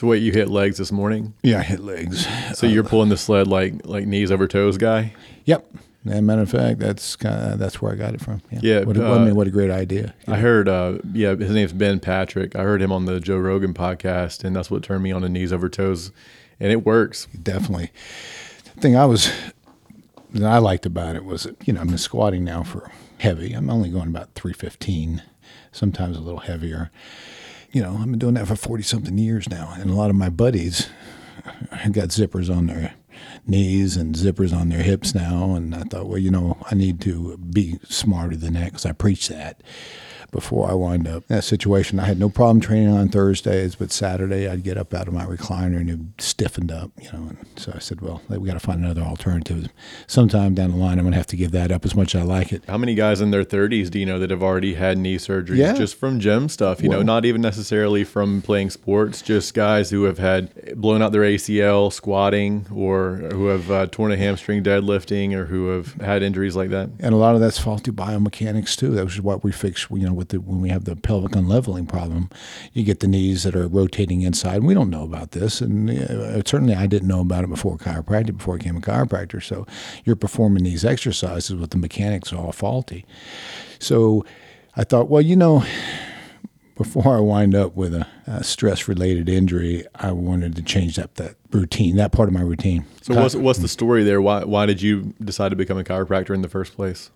So wait, you hit legs this morning? Yeah, I hit legs. So you're pulling the sled like knees over toes guy? Yep. As a matter of fact, that's where I got it from. Yeah. What a great idea. I heard, his name's Ben Patrick. I heard him on the Joe Rogan podcast, and that's what turned me on to knees over toes, and it works. Definitely. The thing that I liked about it was that, I've been squatting now for heavy. I'm only going about 315, sometimes a little heavier. I've been doing that for 40-something years now, and a lot of my buddies have got zippers on their knees and zippers on their hips now, and I thought, well, I need to be smarter than that because I preach that before I wind up in that situation. I had no problem training on Thursdays, but Saturday I'd get up out of my recliner and it stiffened up, and so I said, well, we got to find another alternative. Sometime down the line, I'm going to have to give that up as much as I like it. How many guys in their 30s do you know that have already had knee surgeries just from gym stuff? Not even necessarily from playing sports, just guys who have had blown out their ACL squatting or who have torn a hamstring deadlifting or who have had injuries like that. And a lot of that's faulty biomechanics too. That was what we fixed, when we have the pelvic unleveling problem. You get the knees that are rotating inside. And we don't know about this, and certainly I didn't know about it before chiropractic, before I became a chiropractor. So you're performing these exercises with the mechanics all faulty. So I thought, well, before I wind up with a stress-related injury, I wanted to change up that routine, that part of my routine. So what's the story there? Why did you decide to become a chiropractor in the first place?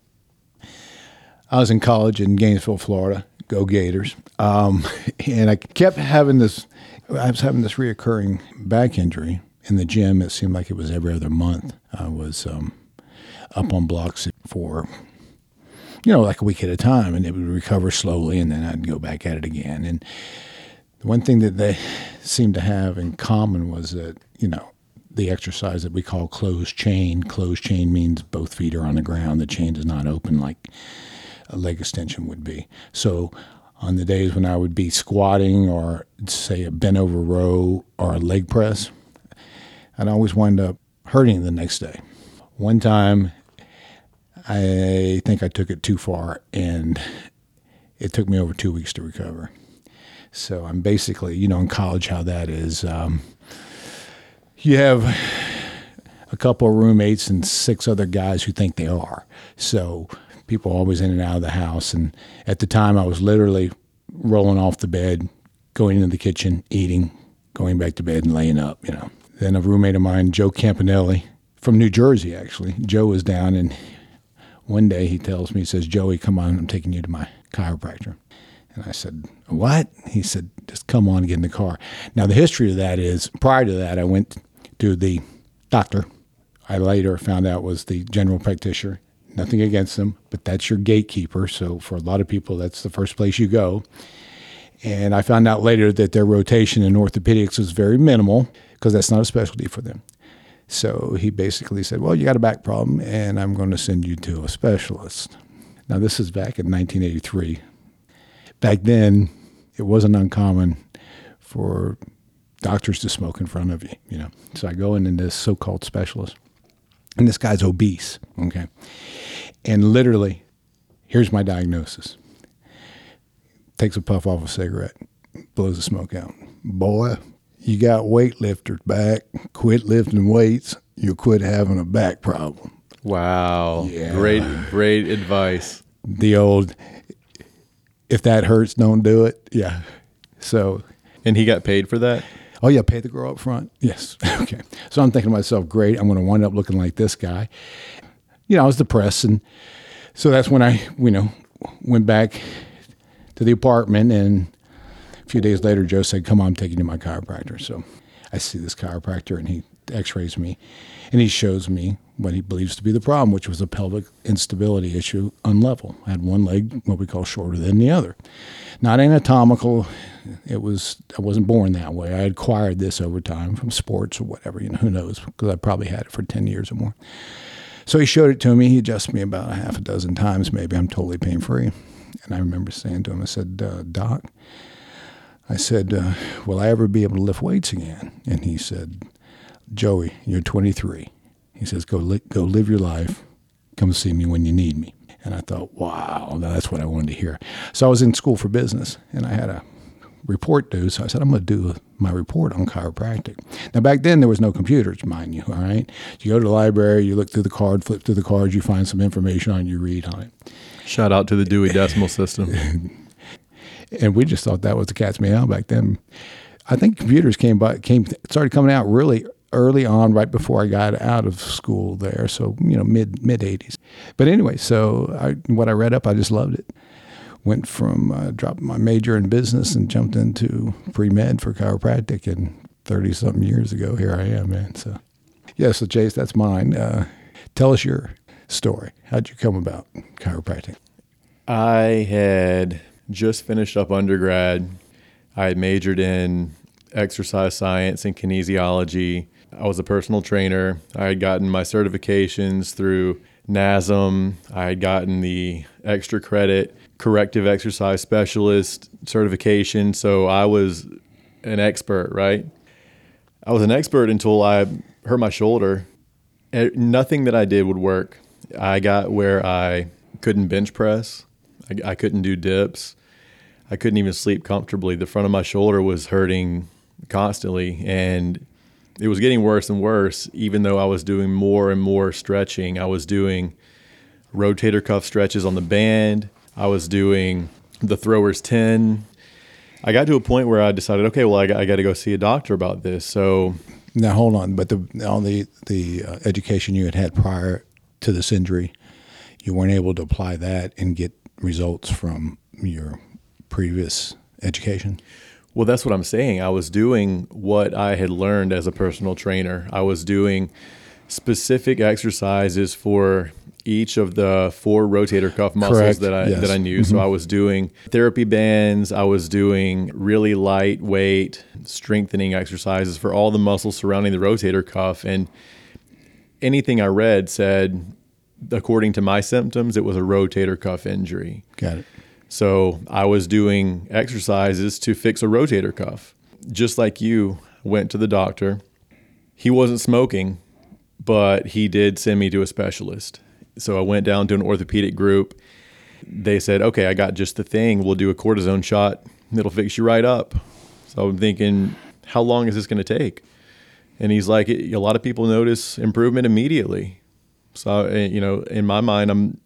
I was in college in Gainesville, Florida. Go Gators. And I kept having this reoccurring back injury in the gym. It seemed like it was every other month. I was up on blocks for, like a week at a time, and it would recover slowly, and then I'd go back at it again. And the one thing that they seemed to have in common was that, the exercise that we call closed chain. Closed chain means both feet are on the ground. The chain is not open like a leg extension would be. So on the days when I would be squatting or say a bent over row or a leg press, I'd always wind up hurting the next day. One time, I think I took it too far, and it took me over 2 weeks to recover. So I'm basically, in college how that is. You have a couple of roommates and 6 other guys who think they are. So people are always in and out of the house. And at the time, I was literally rolling off the bed, going into the kitchen, eating, going back to bed and laying up, Then a roommate of mine, Joe Campanelli, from New Jersey, actually. Joe was down, and one day he tells me, he says, Joey, come on, I'm taking you to my chiropractor. And I said, what? He said, just come on and get in the car. Now, the history of that is, prior to that, I went to the doctor. I later found out was the general practitioner. Nothing against them, but that's your gatekeeper. So for a lot of people, that's the first place you go. And I found out later that their rotation in orthopedics was very minimal because that's not a specialty for them. So he basically said, well, you got a back problem, and I'm going to send you to a specialist. Now, this is back in 1983. Back then, it wasn't uncommon for doctors to smoke in front of you, So I go in this so-called specialist. And this guy's obese, okay? And literally, here's my diagnosis. Takes a puff off a cigarette, blows the smoke out. Boy, you got weightlifters back. Quit lifting weights. You'll quit having a back problem. Wow. Yeah. Great advice. The old, if that hurts, don't do it. Yeah. So. And he got paid for that? Oh, yeah, pay the girl up front? Yes. Okay. So I'm thinking to myself, great, I'm going to wind up looking like this guy. I was depressed. And so that's when I, went back to the apartment. And a few days later, Joe said, come on, I'm taking you to my chiropractor. So I see this chiropractor, and he x-rays me. And he shows me what he believes to be the problem, which was a pelvic instability issue, unlevel. I had one leg, what we call shorter than the other. Not anatomical. I wasn't born that way. I acquired this over time from sports or whatever, who knows, because I probably had it for 10 years or more. So he showed it to me. He adjusted me about a half a dozen times, maybe. I'm totally pain-free. And I remember saying to him, I said, Doc, I said, will I ever be able to lift weights again? And he said, Joey, you're 23. He says, go live your life. Come see me when you need me. And I thought, wow, that's what I wanted to hear. So I was in school for business, and I had a report due. So I said, I'm going to do my report on chiropractic. Now, back then, there was no computers, mind you, all right? You go to the library, you look through the card, flip through the cards, you find some information on it, you read on it. Shout out to the Dewey Decimal System. And we just thought that was the cat's meow back then. I think computers started coming out really early on, right before I got out of school there. So, mid 80s. But anyway, what I read up, I just loved it. Went from dropping my major in business and jumped into pre-med for chiropractic. And 30-something years ago, here I am, man. So Chase, that's mine. Tell us your story. How'd you come about chiropractic? I had just finished up undergrad. I had majored in exercise science and kinesiology. I was a personal trainer. I had gotten my certifications through NASM. I had gotten the extra credit corrective exercise specialist certification. So I was an expert, right? I was an expert until I hurt my shoulder. Nothing that I did would work. I got where I couldn't bench press. I couldn't do dips. I couldn't even sleep comfortably. The front of my shoulder was hurting constantly, and it was getting worse and worse, even though I was doing more and more stretching. I was doing rotator cuff stretches on the band. I was doing the thrower's 10. I got to a point where I decided, okay, well, I got to go see a doctor about this. So now hold on, but the education you had prior to this injury, you weren't able to apply that and get results from your previous education? Well, that's what I'm saying. I was doing what I had learned as a personal trainer. I was doing specific exercises for each of the 4 rotator cuff muscles Correct. that I knew. Mm-hmm. So I was doing therapy bands. I was doing really lightweight strengthening exercises for all the muscles surrounding the rotator cuff. And anything I read said, according to my symptoms, it was a rotator cuff injury. Got it. So I was doing exercises to fix a rotator cuff. Just like you, went to the doctor. He wasn't smoking, but he did send me to a specialist. So I went down to an orthopedic group. They said, okay, I got just the thing. We'll do a cortisone shot. It'll fix you right up. So I'm thinking, how long is this going to take? And he's like, a lot of people notice improvement immediately. So, in my mind, I'm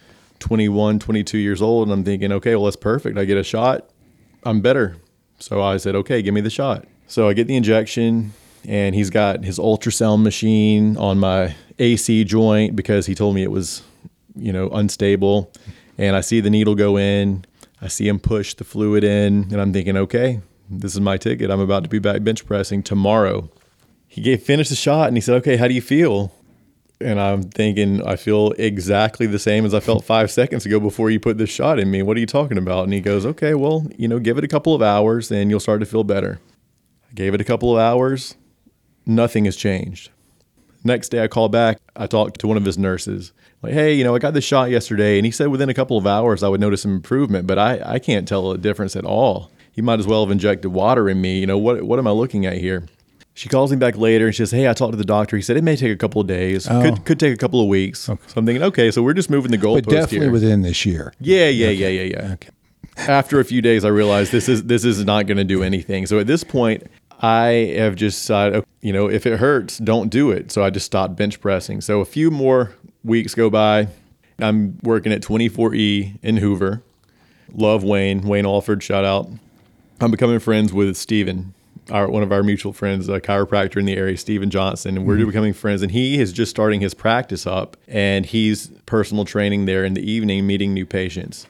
21, 22 years old, and I'm thinking, okay, well, that's perfect. I get a shot, I'm better. So I said, okay, give me the shot. So I get the injection, and he's got his ultrasound machine on my AC joint because he told me it was, unstable. And I see the needle go in. I see him push the fluid in, and I'm thinking, okay, this is my ticket. I'm about to be back bench pressing tomorrow. He finished the shot, and he said, okay, how do you feel? And I'm thinking, I feel exactly the same as I felt 5 seconds ago before you put this shot in me. What are you talking about? And he goes, okay, well, give it a couple of hours and you'll start to feel better. I gave it a couple of hours. Nothing has changed. Next day I call back. I talked to one of his nurses. Like, hey, I got this shot yesterday. And he said within a couple of hours I would notice some improvement, but I can't tell a difference at all. He might as well have injected water in me. What am I looking at here? She calls me back later and she says, hey, I talked to the doctor. He said it may take a couple of days, could take a couple of weeks. Okay. So I'm thinking, okay, so we're just moving the goalpost here. But definitely within this year. Yeah. Okay. After a few days, I realized this is not going to do anything. So at this point, I have just decided, if it hurts, don't do it. So I just stopped bench pressing. So a few more weeks go by. I'm working at 24E in Hoover. Love Wayne Alford, shout out. I'm becoming friends with Steven. One of our mutual friends, a chiropractor in the area, Steven Johnson, and we're becoming friends. And he is just starting his practice up, and he's personal training there in the evening, meeting new patients.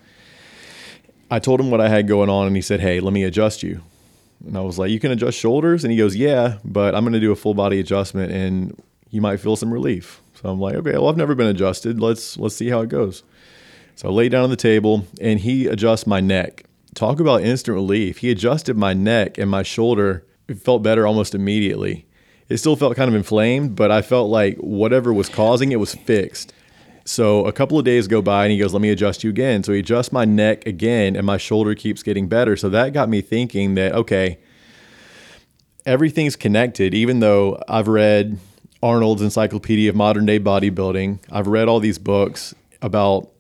I told him what I had going on, and he said, hey, let me adjust you. And I was like, you can adjust shoulders? And he goes, yeah, but I'm going to do a full body adjustment, and you might feel some relief. So I'm like, okay, well, I've never been adjusted. Let's see how it goes. So I lay down on the table, and he adjusts my neck. Talk about instant relief. He adjusted my neck and my shoulder. It felt better almost immediately. It still felt kind of inflamed, but I felt like whatever was causing it was fixed. So a couple of days go by and he goes, let me adjust you again. So he adjusts my neck again and my shoulder keeps getting better. So that got me thinking that, okay, everything's connected. Even though I've read Arnold's Encyclopedia of Modern Day Bodybuilding, I've read all these books about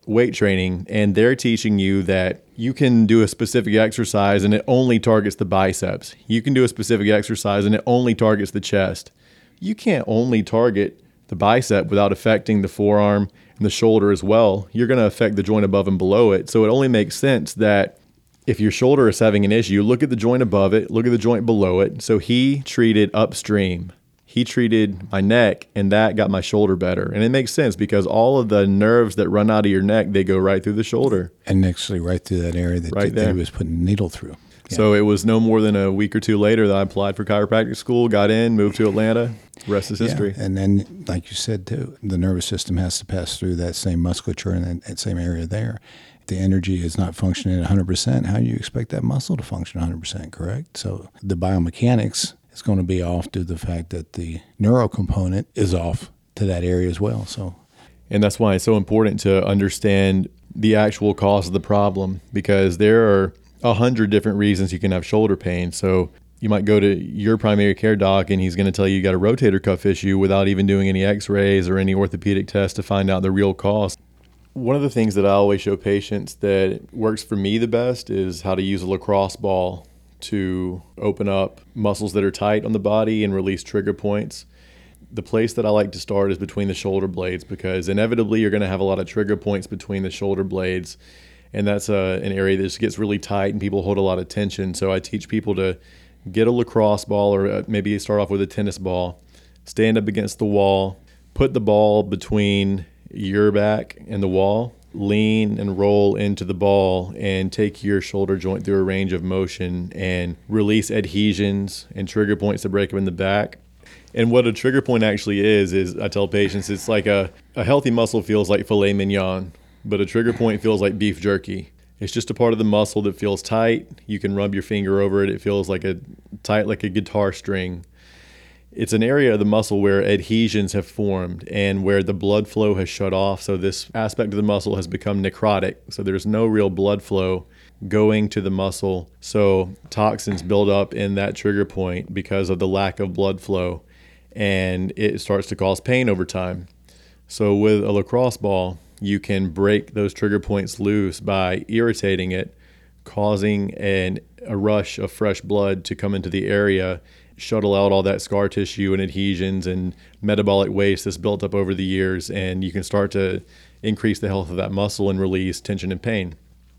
weight training, and they're teaching you that you can do a specific exercise and it only targets the biceps. You can do a specific exercise and it only targets the chest. You can't only target the bicep without affecting the forearm and the shoulder as well. You're going to affect the joint above and below it. So it only makes sense that if your shoulder is having an issue, look at the joint above it, look at the joint below it. So he treated upstream. He treated my neck, and that got my shoulder better. And it makes sense because all of the nerves that run out of your neck, they go right through the shoulder. And actually right through that area that he was putting a needle through. Yeah. So it was no more than a week or two later that I applied for chiropractic school, got in, moved to Atlanta. The rest is history. And then, like you said, too, the nervous system has to pass through that same musculature and that same area there. If the energy is not functioning at 100%, how do you expect that muscle to function 100%, correct? So the biomechanics is going to be off due to the fact that the neuro component is off to that area as well. And that's why it's so important to understand the actual cause of the problem, because there are 100 different reasons you can have shoulder pain. So you might go to your primary care doc and he's going to tell you got a rotator cuff issue without even doing any x-rays or any orthopedic tests to find out the real cause. One of the things that I always show patients that works for me the best is how to use a lacrosse ball to open up muscles that are tight on the body and release trigger points. The place that I like to start is between the shoulder blades, because inevitably you're going to have a lot of trigger points between the shoulder blades. And that's an area that just gets really tight and people hold a lot of tension. So I teach people to get a lacrosse ball, or maybe start off with a tennis ball, stand up against the wall, put the ball between your back and the wall, lean and roll into the ball and take your shoulder joint through a range of motion and release adhesions and trigger points to break them in the back. And what a trigger point actually is I tell patients, it's like a healthy muscle feels like filet mignon, but a trigger point feels like beef jerky. It's just a part of the muscle that feels tight. You can rub your finger over it. It feels like tight like a guitar string. It's an area of the muscle where adhesions have formed and where the blood flow has shut off. So this aspect of the muscle has become necrotic. So there's no real blood flow going to the muscle. So toxins build up in that trigger point because of the lack of blood flow, and it starts to cause pain over time. So with a lacrosse ball, you can break those trigger points loose by irritating it, causing a rush of fresh blood to come into the area, shuttle out all that scar tissue and adhesions and metabolic waste that's built up over the years, and you can start to increase the health of that muscle and release tension and pain.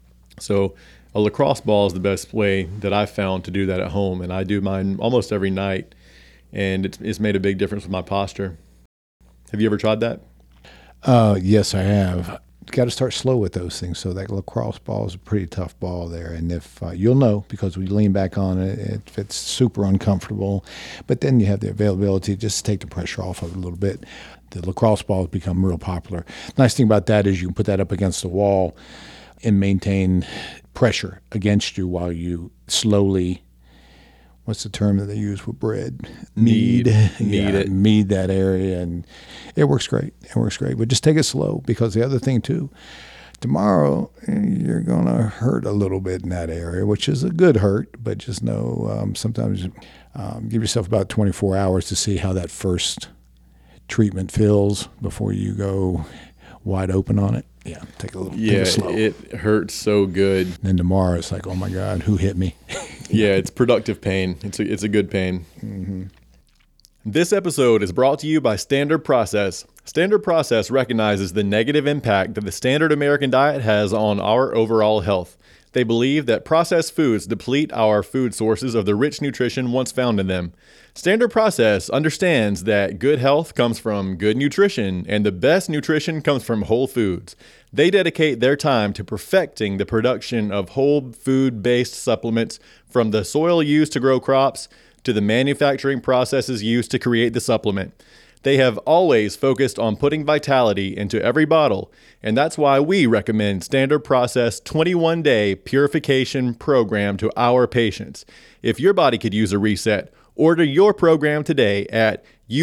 So a lacrosse ball is the best way that I've found to do that at home, and I do mine almost every night, and it's made a big difference with my posture. Have you ever tried that? Yes, I have. Got to start slow with those things. So that lacrosse ball is a pretty tough ball there. And if you'll know, because we lean back on it, if it's super uncomfortable, but then you have the availability just to take the pressure off of it a little bit. The lacrosse ball has become real popular. Nice thing about that is you can put that up against the wall and maintain pressure against you while you slowly, what's the term that they use with bread? Knead it. Knead that area, and it works great. But just take it slow, because the other thing too, tomorrow you're going to hurt a little bit in that area, which is a good hurt, but just know sometimes give yourself about 24 hours to see how that first treatment feels before you go wide open on it. Yeah, take it slow. It hurts so good. And then tomorrow it's like, oh my God, who hit me? Yeah, it's productive pain. It's a good pain. Mm-hmm. This episode is brought to you by Standard Process. Standard Process recognizes the negative impact that the standard American diet has on our overall health. They believe that processed foods deplete our food sources of the rich nutrition once found in them. Standard Process understands that good health comes from good nutrition, and the best nutrition comes from whole foods. They dedicate their time to perfecting the production of whole food-based supplements, from the soil used to grow crops to the manufacturing processes used to create the supplement. They have always focused on putting vitality into every bottle, and that's why we recommend Standard Process 21-day purification program to our patients. If your body could use a reset, order your program today at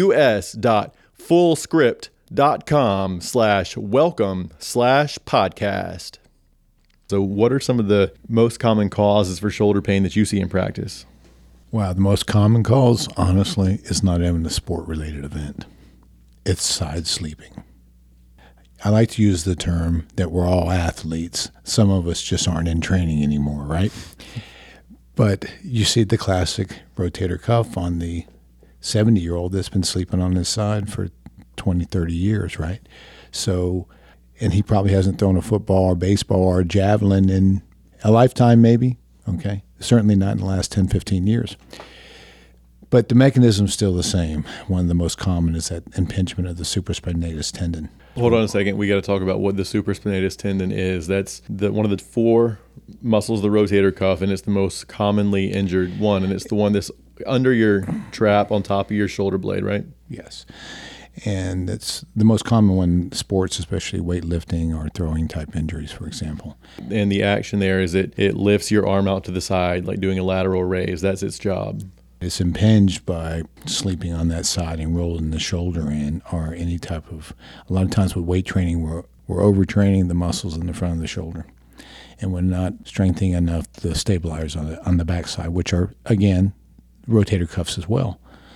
us.fullscript.com/welcome/podcast. So what are some of the most common causes for shoulder pain that you see in practice? Wow, the most common cause, honestly, is not having a sport-related event. It's side sleeping. I like to use the term that we're all athletes. Some of us just aren't in training anymore, right? But you see the classic rotator cuff on the 70-year-old that's been sleeping on his side for 20, 30 years, right? So, and he probably hasn't thrown a football or baseball or a javelin in a lifetime maybe, okay? Certainly not in the last 10, 15 years. But the mechanism's still the same. One of the most common is that impingement of the supraspinatus tendon. Hold on a second. We got to talk about what the supraspinatus tendon is. That's one of the four muscles of the rotator cuff, and it's the most commonly injured one, and it's the one that's under your trap on top of your shoulder blade, right? Yes. And it's the most common one in sports, especially weightlifting or throwing type injuries, for example. And the action there is it lifts your arm out to the side, like doing a lateral raise. That's its job. It's impinged by sleeping on that side and rolling the shoulder in, or any type of, a lot of times with weight training, we're overtraining the muscles in the front of the shoulder. And we're not strengthening enough the stabilizers on the backside, which are, again, rotator cuffs as well.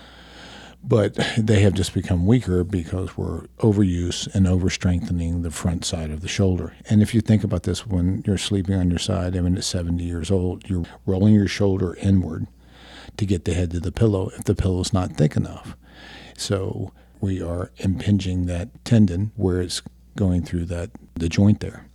But they have just become weaker because we're overuse and over-strengthening the front side of the shoulder. And if you think about this, when you're sleeping on your side, even at 70 years old, you're rolling your shoulder inward to get the head to the pillow if the pillow's not thick enough. So we are impinging that tendon where it's going through the joint there.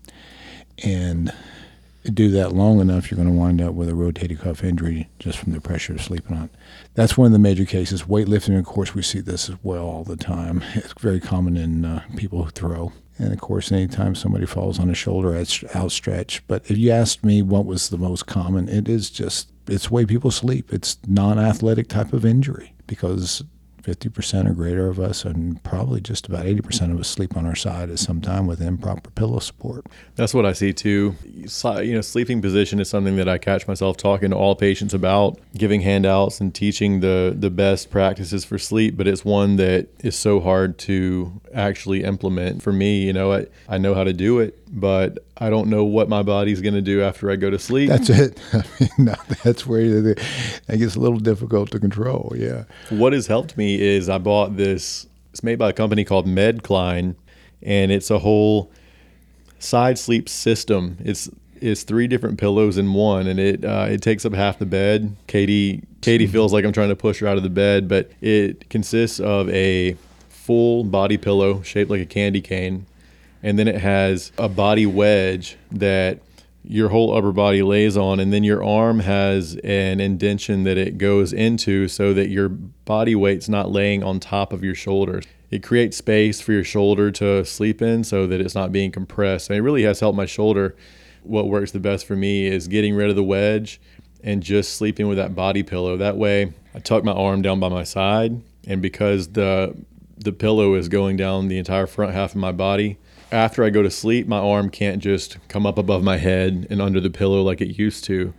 And do that long enough, you're going to wind up with a rotator cuff injury just from the pressure of sleeping on it. That's one of the major cases. Weightlifting, of course, we see this as well all the time. It's very common in people who throw. And, of course, anytime somebody falls on a shoulder outstretched. But if you asked me what was the most common, it's the way people sleep. It's non-athletic type of injury because 50% or greater of us, and probably just about 80% of us, sleep on our side at some time with improper pillow support. That's what I see too. Sleeping position is something that I catch myself talking to all patients about, giving handouts and teaching the best practices for sleep, but it's one that is so hard to actually implement. For me, I know how to do it, but I don't know what my body's going to do after I go to sleep. That's it. That's where it gets a little difficult to control, yeah. What has helped me is I bought this. It's made by a company called Medcline, and it's a whole side sleep system. It's 3 different pillows in one, and it takes up half the bed. Katie feels like I'm trying to push her out of the bed, but it consists of a full body pillow shaped like a candy cane, and then it has a body wedge that your whole upper body lays on, and then your arm has an indentation that it goes into so that your body weight's not laying on top of your shoulders. It creates space for your shoulder to sleep in so that it's not being compressed. And it really has helped my shoulder. What works the best for me is getting rid of the wedge and just sleeping with that body pillow. That way, I tuck my arm down by my side, and because the pillow is going down the entire front half of my body, after I go to sleep, my arm can't just come up above my head and under the pillow like it used to.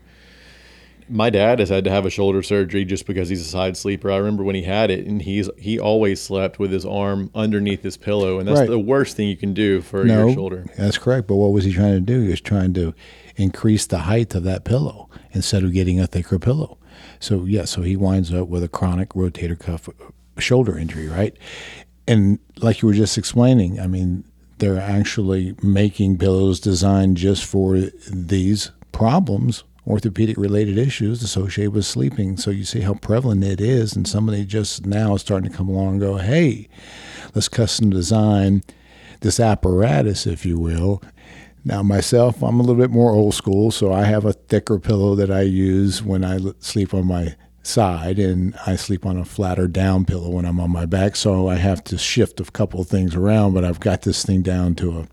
My dad has had to have a shoulder surgery just because he's a side sleeper. I remember when he had it, and he always slept with his arm underneath his pillow, and that's right. The worst thing you can do for your shoulder. That's correct. But what was he trying to do? He was trying to increase the height of that pillow instead of getting a thicker pillow. So he winds up with a chronic rotator cuff shoulder injury, right? And like you were just explaining, I mean, they're actually making pillows designed just for these problems, orthopedic-related issues associated with sleeping. So you see how prevalent it is, and somebody just now is starting to come along and go, hey, let's custom design this apparatus, if you will. Now, myself, I'm a little bit more old school, so I have a thicker pillow that I use when I sleep on my side, and I sleep on a flatter down pillow when I'm on my back, so I have to shift a couple of things around, but I've got this thing down to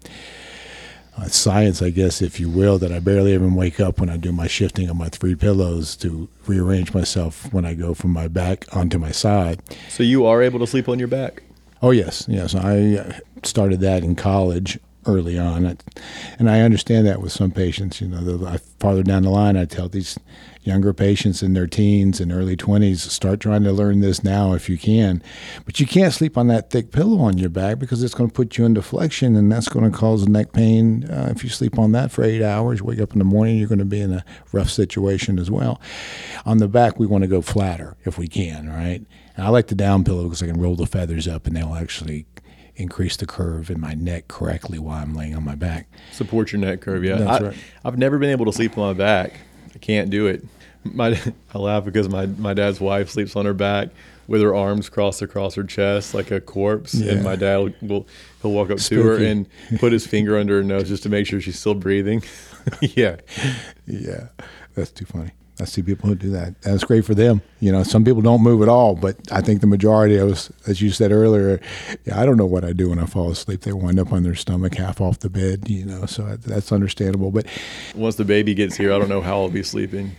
a science, I guess, if you will, that I barely even wake up when I do my shifting of my 3 pillows to rearrange myself when I go from my back onto my side. So you are able to sleep on your back? Oh, yes. I started that in college early on, and I understand that with some patients. Farther down the line, I tell these younger patients in their teens and early 20s, start trying to learn this now if you can. But you can't sleep on that thick pillow on your back because it's going to put you into flexion, and that's going to cause neck pain. If you sleep on that for 8 hours, wake up in the morning, you're going to be in a rough situation as well. On the back, we want to go flatter if we can, right? And I like the down pillow because I can roll the feathers up, and they'll actually increase the curve in my neck correctly while I'm laying on my back. Support your neck curve, yeah. That's right. I've never been able to sleep on my back. I can't do it. I laugh because my dad's wife sleeps on her back with her arms crossed across her chest like a corpse, and my dad he'll walk up to her and put his finger under her nose just to make sure she's still breathing. Yeah, that's too funny. I see people who do that. That's great for them. Some people don't move at all, but I think the majority of us, as you said earlier, I don't know what I do when I fall asleep. They wind up on their stomach, half off the bed, so that's understandable. But once the baby gets here, I don't know how I'll be sleeping.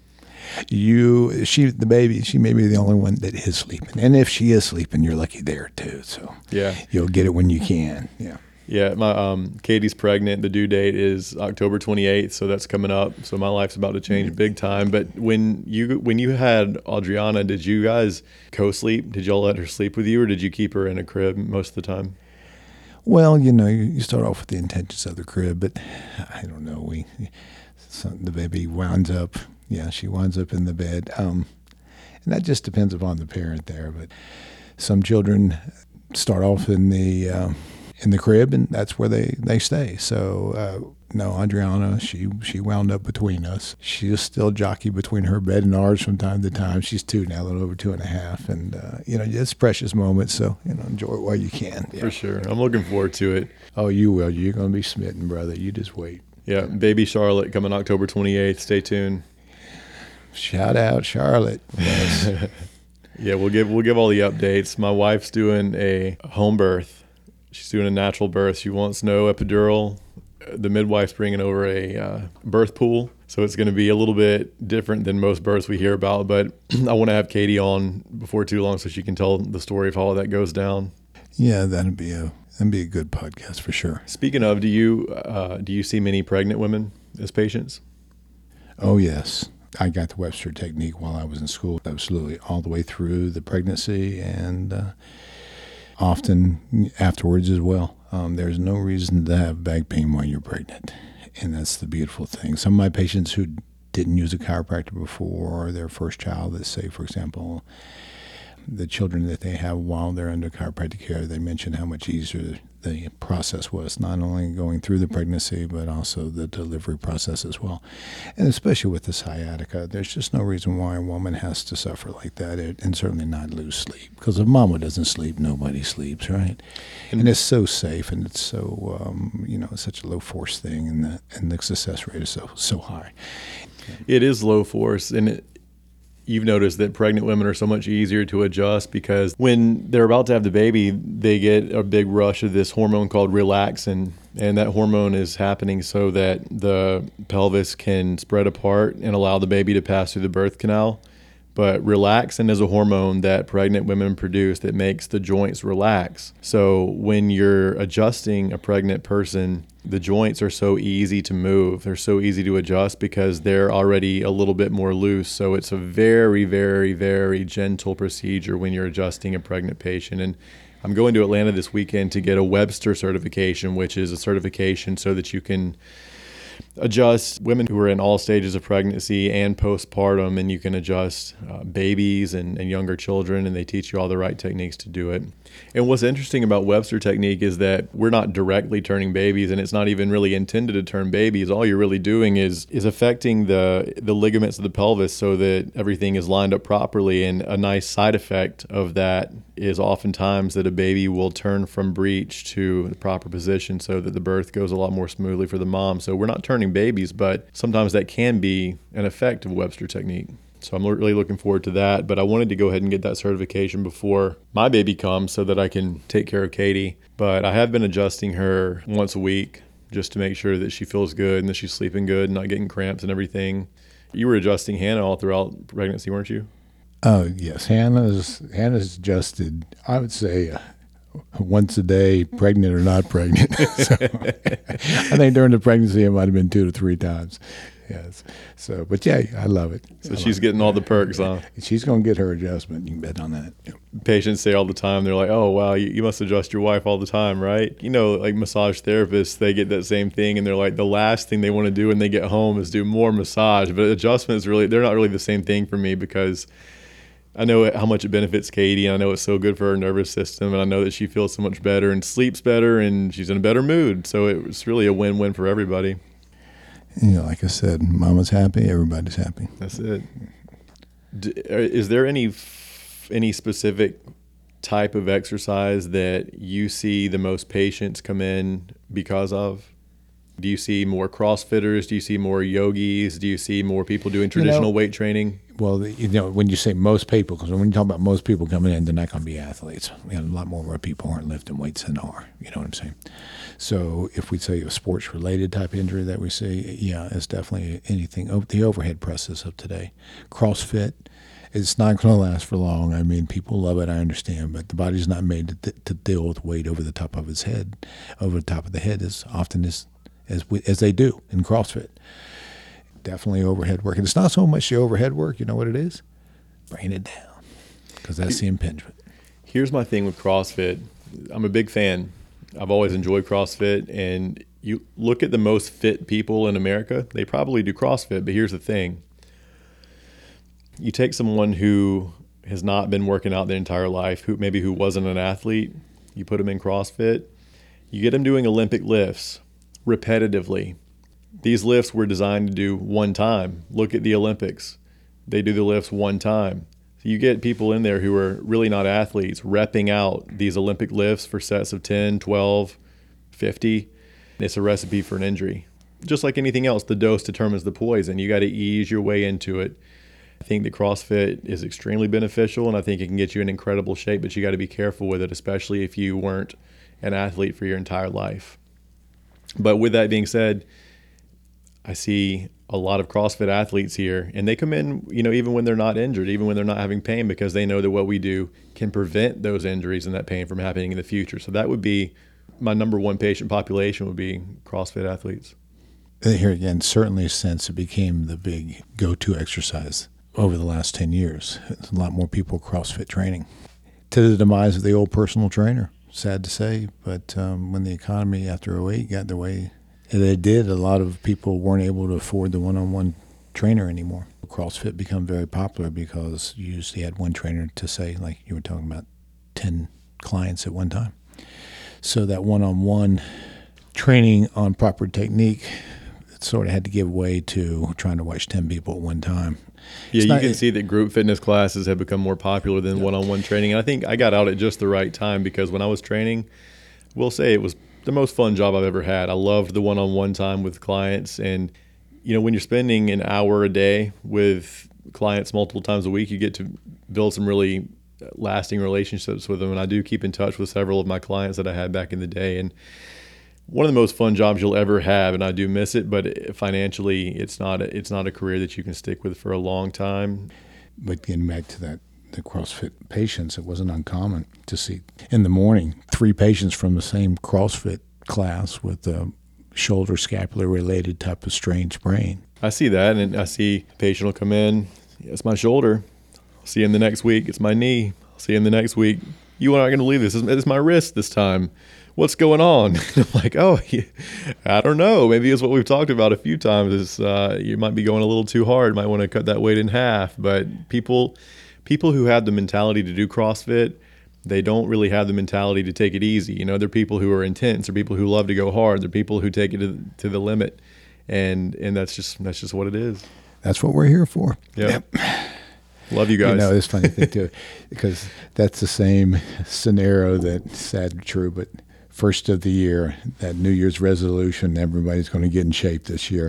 The baby, she may be the only one that is sleeping. And if she is sleeping, you're lucky there too. So you'll get it when you can. Yeah. Yeah, my Katie's pregnant. The due date is October 28th, so that's coming up. So my life's about to change big time. But when you had Adriana, did you guys co-sleep? Did y'all let her sleep with you, or did you keep her in a crib most of the time? Well, you start off with the intentions of the crib, but I don't know. The baby winds up. Yeah, she winds up in the bed, and that just depends upon the parent there. But some children start off in the crib, and that's where they stay. So no, Adriana, she wound up between us. She'll still jockey between her bed and ours from time to time. She's 2 now, a little over 2.5, and it's precious moments. So enjoy it while you can. For sure, I'm looking forward to it. Oh, you will. You're going to be smitten, brother. You just wait. Yeah, baby Charlotte coming October 28th. Stay tuned. Shout out Charlotte. Yes. Yeah, we'll give all the updates. My wife's doing a home birth. She's doing a natural birth. She wants no epidural. The midwife's bringing over a birth pool, so it's going to be a little bit different than most births we hear about. But I want to have Katie on before too long so she can tell the story of how all that goes down. Yeah, that'd be a good podcast for sure. Speaking of, do you see many pregnant women as patients? Oh yes. I got the Webster technique while I was in school, absolutely, all the way through the pregnancy and often afterwards as well. There's no reason to have back pain while you're pregnant, and that's the beautiful thing. Some of my patients who didn't use a chiropractor before, or their first child, let's say, for example, the children that they have while they're under chiropractic care, they mentioned how much easier the process was, not only going through the pregnancy, but also the delivery process as well. And especially with the sciatica, there's just no reason why a woman has to suffer like that and certainly not lose sleep. Because if mama doesn't sleep, nobody sleeps, right? And it's so safe, and it's so, it's such a low force thing, and the success rate is so high. It is low force, and you've noticed that pregnant women are so much easier to adjust because when they're about to have the baby, they get a big rush of this hormone called relaxin, and that hormone is happening so that the pelvis can spread apart and allow the baby to pass through the birth canal. But relaxin is a hormone that pregnant women produce that makes the joints relax. So when you're adjusting a pregnant person, the joints are so easy to move. They're so easy to adjust because they're already a little bit more loose. So it's a very, very, very gentle procedure when you're adjusting a pregnant patient. And I'm going to Atlanta this weekend to get a Webster certification, which is a certification so that you can adjust women who are in all stages of pregnancy and postpartum, and you can adjust babies and younger children, and they teach you all the right techniques to do it. And what's interesting about Webster technique is that we're not directly turning babies, and it's not even really intended to turn babies. All you're really doing is affecting the ligaments of the pelvis so that everything is lined up properly. And a nice side effect of that is oftentimes that a baby will turn from breech to the proper position so that the birth goes a lot more smoothly for the mom. So we're not turning babies, but sometimes that can be an effect of Webster technique. So I'm really looking forward to that. But I wanted to go ahead and get that certification before my baby comes so that I can take care of Katie. But I have been adjusting her once a week just to make sure that she feels good and that she's sleeping good and not getting cramps and everything. You were adjusting Hannah all throughout pregnancy, weren't you? Oh, yes. Hannah's adjusted, I would say, once a day, pregnant or not pregnant. So, I think during the pregnancy, it might have been 2 to 3 times. Yes. So, but yeah, I love it. So she's getting all the perks, huh? She's going to get her adjustment. You can bet on that. Yep. Patients say all the time, they're like, oh, wow, you must adjust your wife all the time, right? Like massage therapists, they get that same thing, and they're like, the last thing they want to do when they get home is do more massage. But adjustments they're not really the same thing for me because I know how much it benefits Katie. And I know it's so good for her nervous system. And I know that she feels so much better and sleeps better and she's in a better mood. So it's really a win-win for everybody. Like I said, mama's happy, everybody's happy. That's it. Is there any specific type of exercise that you see the most patients come in because of? Do you see more CrossFitters? Do you see more yogis? Do you see more people doing traditional weight training? Well, when you say most people, because when you talk about most people coming in, they're not going to be athletes. A lot more of our people aren't lifting weights than are. You know what I'm saying? So if we say a sports-related type injury that we see, yeah, it's definitely anything. The overhead presses of today. CrossFit, it's not going to last for long. I mean, people love it, I understand, but the body's not made to deal with weight over the top of its head. Over the top of the head as often as they do in CrossFit. Definitely overhead work. And it's not so much the overhead work. You know what it is? Bring it down, because that's the impingement. Here's my thing with CrossFit. I'm a big fan. I've always enjoyed CrossFit. And you look at the most fit people in America, they probably do CrossFit. But here's the thing. You take someone who has not been working out their entire life, who wasn't an athlete, you put them in CrossFit, you get them doing Olympic lifts repetitively. These lifts were designed to do one time. Look at the Olympics. They do the lifts one time. So you get people in there who are really not athletes repping out these Olympic lifts for sets of 10, 12, 50. It's a recipe for an injury. Just like anything else, the dose determines the poison. You got to ease your way into it. I think that CrossFit is extremely beneficial, and I think it can get you in incredible shape, but you got to be careful with it, especially if you weren't an athlete for your entire life. But with that being said, I see a lot of CrossFit athletes here, and they come in, even when they're not injured, even when they're not having pain, because they know that what we do can prevent those injuries and that pain from happening in the future. So that would be my number one patient population, would be CrossFit athletes. Here again, certainly since it became the big go-to exercise over the last 10 years, a lot more people CrossFit training, to the demise of the old personal trainer. Sad to say, but when the economy after 2008 got the way it did, a lot of people weren't able to afford the one-on-one trainer anymore. CrossFit became very popular because you usually had one trainer to, say, like you were talking about, 10 clients at one time. So that one-on-one training on proper technique, it sort of had to give way to trying to watch 10 people at one time. Yeah, you can see that group fitness classes have become more popular than one-on-one training. And I think I got out at just the right time, because when I was training, we'll say it was the most fun job I've ever had. I loved the one-on-one time with clients. And, when you're spending an hour a day with clients multiple times a week, you get to build some really lasting relationships with them. And I do keep in touch with several of my clients that I had back in the day. And one of the most fun jobs you'll ever have, and I do miss it, but financially, it's not a career that you can stick with for a long time. But getting back to that, the CrossFit patients, it wasn't uncommon to see in the morning 3 patients from the same CrossFit class with a shoulder scapular related type of strained sprain. I see that, and I see a patient will come in, it's my shoulder. I'll see him the next week, it's my knee. I'll see him the next week. You aren't going to believe this. It's my wrist this time. What's going on? I'm like, I don't know. Maybe it's what we've talked about a few times. Is you might be going a little too hard. Might want to cut that weight in half. But people who have the mentality to do CrossFit, they don't really have the mentality to take it easy. They're people who are intense. They're people who love to go hard. They're people who take it to the limit, and that's just what it is. That's what we're here for. Yep. Love you guys. It's funny thing too, because that's the same scenario that's sad and true, but first of the year, that New Year's resolution, everybody's going to get in shape this year.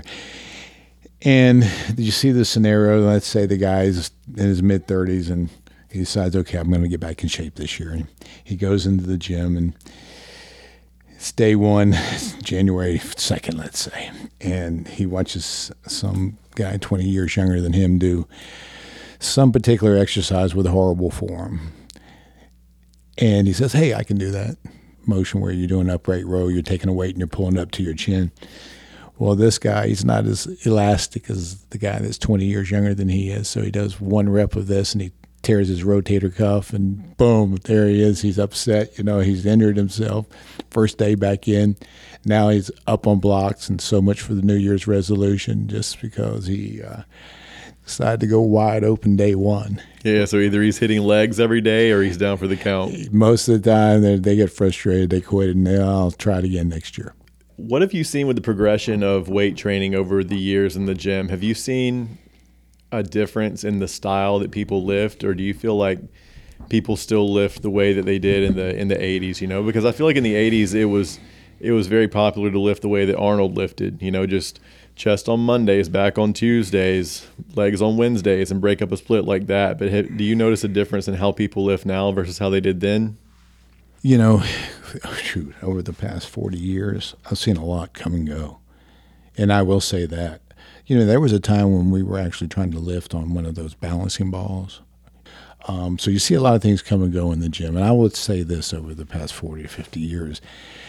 And did you see the scenario? Let's say the guy's in his mid-30s and he decides, okay, I'm going to get back in shape this year. And he goes into the gym, and it's day one, January 2nd, let's say. And he watches some guy 20 years younger than him do some particular exercise with a horrible form. And he says, hey, I can do that motion where you're doing upright row, you're taking a weight and you're pulling up to your chin. Well, this guy, he's not as elastic as the guy that's 20 years younger than he is. So he does one rep of this and he tears his rotator cuff, and boom, there he is. He's upset. He's injured himself. First day back in. Now he's up on blocks, and so much for the New Year's resolution, just because he decide to go wide open day one. Yeah, so either he's hitting legs every day or he's down for the count. Most of the time, they get frustrated, they quit, and I'll try it again next year. What have you seen with the progression of weight training over the years in the gym? Have you seen a difference in the style that people lift, or do you feel like people still lift the way that they did in the 80s? You know, because I feel like in the 80s it was very popular to lift the way that Arnold lifted. You know, just chest on Mondays, back on Tuesdays, legs on Wednesdays, and break up a split like that. But do you notice a difference in how people lift now versus how they did then? You know, shoot, over the past 40 years, I've seen a lot come and go. And I will say that. You know, there was a time when we were actually trying to lift on one of those balancing balls. So you see a lot of things come and go in the gym. And I would say this over the past 40 or 50 years.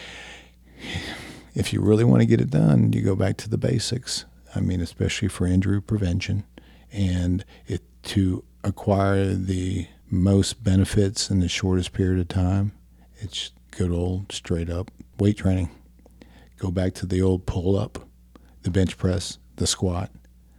If you really want to get it done, you go back to the basics. I mean, especially for injury prevention and to acquire the most benefits in the shortest period of time. It's good old straight up weight training. Go back to the old pull up, the bench press, the squat,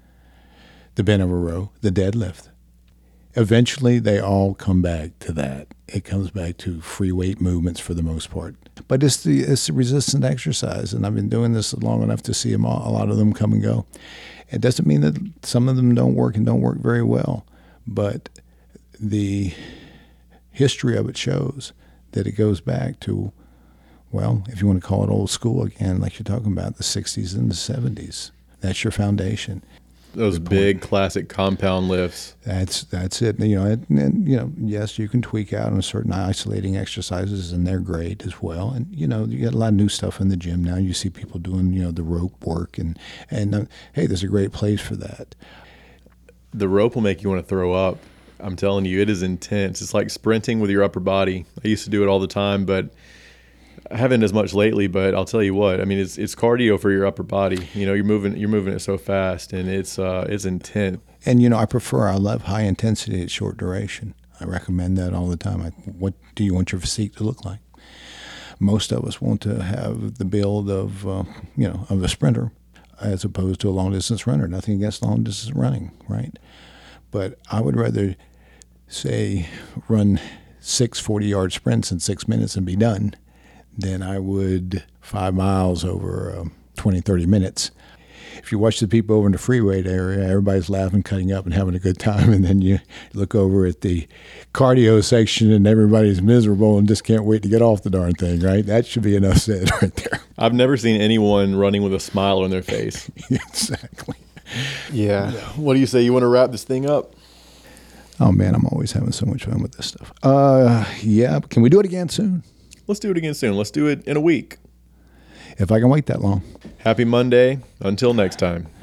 the bent over row, the deadlift. Eventually, they all come back to that. It comes back to free weight movements for the most part. But it's the resistant exercise, and I've been doing this long enough to see a lot of them come and go. It doesn't mean that some of them don't work and don't work very well, but the history of it shows that it goes back to, well, if you want to call it old school again, like you're talking about, the 60s and the 70s. That's your foundation. Those big classic compound lifts. That's it. You know, and you know, yes, you can tweak out on certain isolating exercises, and they're great as well. And you know, you got a lot of new stuff in the gym now. You see people doing, you know, the rope work, and hey, there's a great place for that. The rope will make you want to throw up. I'm telling you, it is intense. It's like sprinting with your upper body. I used to do it all the time, but I haven't as much lately. But I'll tell you what, I mean, it's cardio for your upper body. You know, you're moving it so fast, and it's intense. And you know, I love high intensity at short duration. I recommend that all the time. What do you want your physique to look like? Most of us want to have the build of of a sprinter, as opposed to a long distance runner. Nothing against long distance running, right? But I would rather say run 6 40-yard sprints in 6 minutes and be done than I would 5 miles over 20, 30 minutes. If you watch the people over in the free weight area, everybody's laughing, cutting up, and having a good time. And then you look over at the cardio section and everybody's miserable and just can't wait to get off the darn thing, right? That should be enough said right there. I've never seen anyone running with a smile on their face. Exactly. Yeah. What do you say? You want to wrap this thing up? Oh, man, I'm always having so much fun with this stuff. Yeah. Can we do it again soon? Let's do it again soon. Let's do it in a week. If I can wait that long. Happy Monday. Until next time.